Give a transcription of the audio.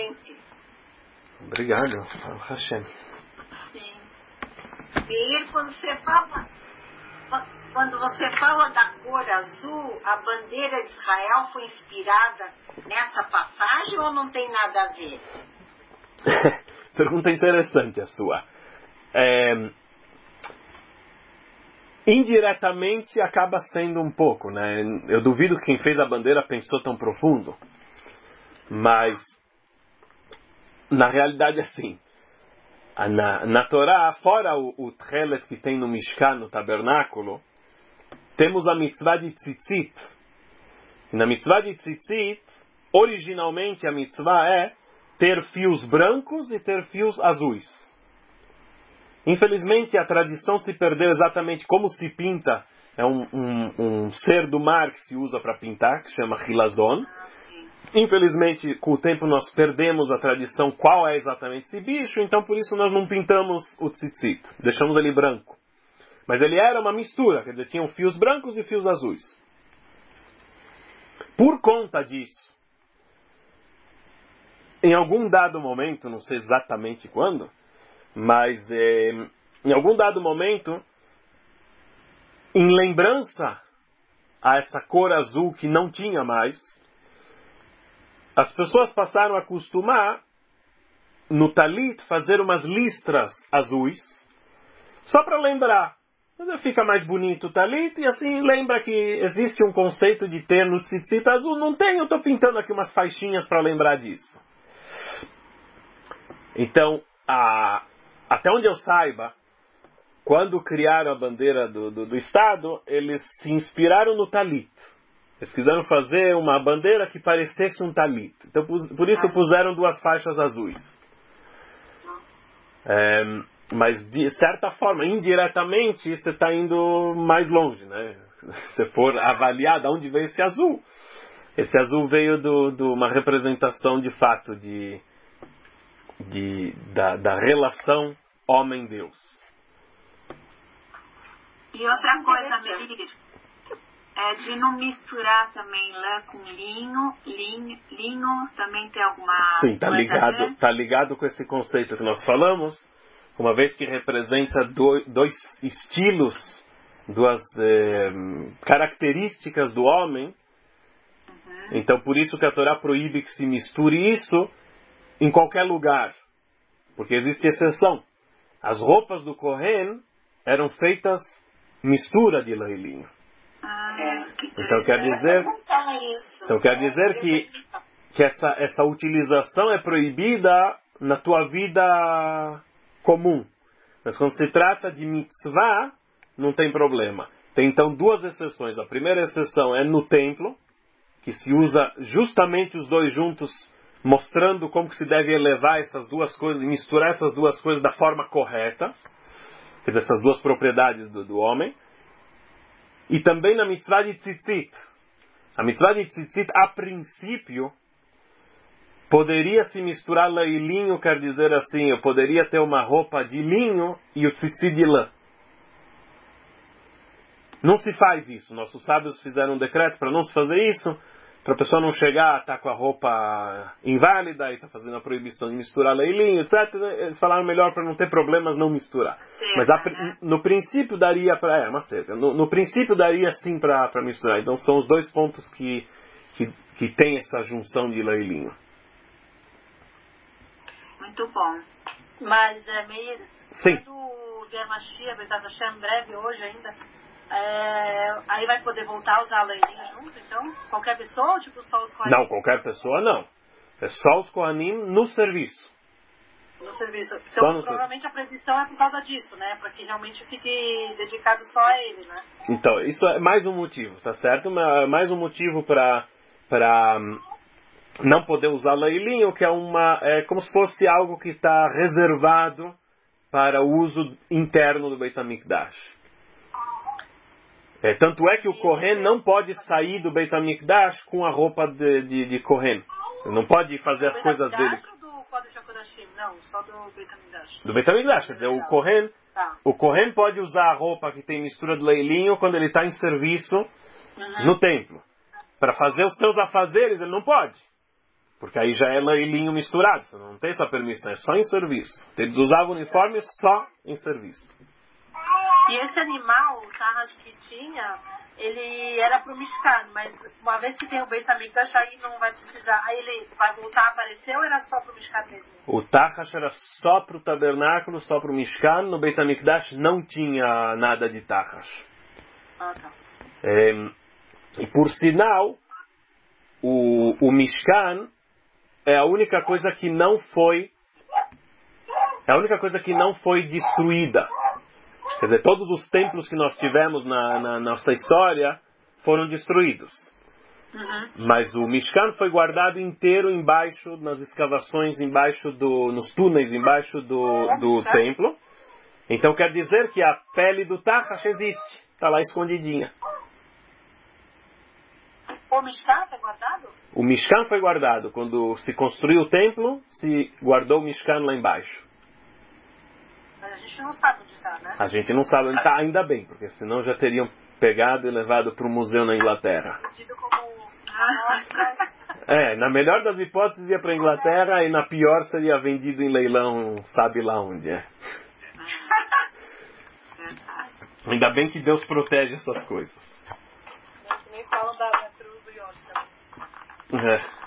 excelente. Obrigado, Hashem. Sim. E quando você fala da cor azul, a bandeira de Israel foi inspirada nessa passagem ou não tem nada a ver? Pergunta interessante a sua. Indiretamente acaba sendo um pouco, né? Eu duvido que quem fez a bandeira pensou tão profundo. Mas, na realidade, assim, na Torá, fora o Tchelet que tem no Mishkan, no tabernáculo, temos a mitzvah de tzitzit. E na mitzvah de tzitzit, originalmente a mitzvah é ter fios brancos e ter fios azuis. Infelizmente, a tradição se perdeu exatamente como se pinta. É um ser do mar que se usa para pintar, que se chama Hilazon. Infelizmente, com o tempo nós perdemos a tradição qual é exatamente esse bicho, então por isso nós não pintamos o tzitzit. Deixamos ele branco. Mas ele era uma mistura, quer dizer, tinham fios brancos e fios azuis. Por conta disso, em algum dado momento, não sei exatamente quando, mas em algum dado momento, em lembrança a essa cor azul que não tinha mais, as pessoas passaram a acostumar no talit fazer umas listras azuis, só para lembrar. Fica mais bonito o talit e assim lembra que existe um conceito de ter no tzitzit azul. Não tem, eu estou pintando aqui umas faixinhas para lembrar disso. Então, até onde eu saiba, quando criaram a bandeira do Estado, eles se inspiraram no talit. Eles quiseram fazer uma bandeira que parecesse um talit. Então, por isso puseram duas faixas azuis. Mas, de certa forma, indiretamente, isso está indo mais longe, né? Se for avaliar de onde veio esse azul. Esse azul veio de uma representação, de fato, da relação homem-Deus. E outra coisa, Meir, é de não misturar também lã com linho também tem alguma Sim, coisa tá ligado com esse conceito que nós falamos, uma vez que representa dois estilos, duas características do homem. Então por isso que a Torá proíbe que se misture isso em qualquer lugar, porque existe exceção. As roupas do Kohen eram feitas mistura de lã e linho. Então quer dizer que essa utilização é proibida na tua vida comum. Mas quando se trata de mitzvah, não tem problema. Tem então duas exceções. A primeira exceção é no templo, que se usa justamente os dois juntos, mostrando como que se deve elevar essas duas coisas, misturar essas duas coisas da forma correta, quer dizer, essas duas propriedades do homem. E também na mitzvah de tzitzit. A mitzvah de tzitzit, a princípio, poderia se misturar lã e linho, quer dizer assim, eu poderia ter uma roupa de linho e o tzitzit de lã. Não se faz isso. Nossos sábios fizeram um decreto para não se fazer isso, para a pessoa não chegar, tá com a roupa inválida e tá fazendo a proibição de misturar lã e linho, etc. Eles falaram melhor para não ter problemas não misturar. Mas no princípio daria para... uma cerca. No princípio daria sim para misturar. Então são os dois pontos que tem essa junção de lã e linho. Muito bom. Mas, Meir, sim. Quando vier Mashiach, Bezat Hashem, breve, hoje ainda, aí vai poder voltar a usar a lã e linho junto, então? Qualquer pessoa ou tipo só os Kohanim? Não, qualquer pessoa não. É só os Kohanim no serviço. No serviço. Então, provavelmente a proibição é por causa disso, né? Para que realmente fique dedicado só a ele, né? Então, isso é mais um motivo, tá certo? Mais um motivo para não poder usar lã e linho, que é como se fosse algo que está reservado para o uso interno do Beit HaMikdash. Tanto é que o Kohen não pode sair do Beit HaMikdash com a roupa de Kohen. Ele não pode fazer as coisas dele. Do Kodesh HaKodashim? Não, só do Beit HaMikdash. Do Beit HaMikdash, quer dizer, o Kohen pode usar a roupa que tem mistura de lã e linho quando ele está em serviço no templo. Para fazer os seus afazeres, ele não pode. Porque aí já é leilinho misturado, você não tem essa permissão, é só em serviço. Eles usavam uniforme só em serviço. E esse animal, o Tarras que tinha, ele era pro Mishkan, mas uma vez que tem o Beit HaMikdash, aí não vai precisar, aí ele vai voltar a aparecer ou era só pro Mishkan mesmo? O Tachash era só pro tabernáculo, só pro Mishkan, no Beit HaMikdash não tinha nada de Tachash. Ah, tá. E por sinal, o Mishkan é a única coisa que não foi destruída. Quer dizer, todos os templos que nós tivemos na nossa história foram destruídos. Uhum. Mas o Mishkan foi guardado inteiro embaixo, nas escavações, nos túneis embaixo do templo. Então quer dizer que a pele do Tachash existe. Está lá escondidinha. O Mishkan foi guardado? O Mishkan foi guardado. Quando se construiu o templo, se guardou o Mishkan lá embaixo. Mas a gente não sabe onde está, né? A gente não sabe onde está, ainda bem, porque senão já teriam pegado e levado para o museu na Inglaterra. Tido como Na melhor das hipóteses ia para a Inglaterra e na pior seria vendido em leilão, sabe lá onde é. Ainda bem que Deus protege essas coisas. Nem falam da cruz do York.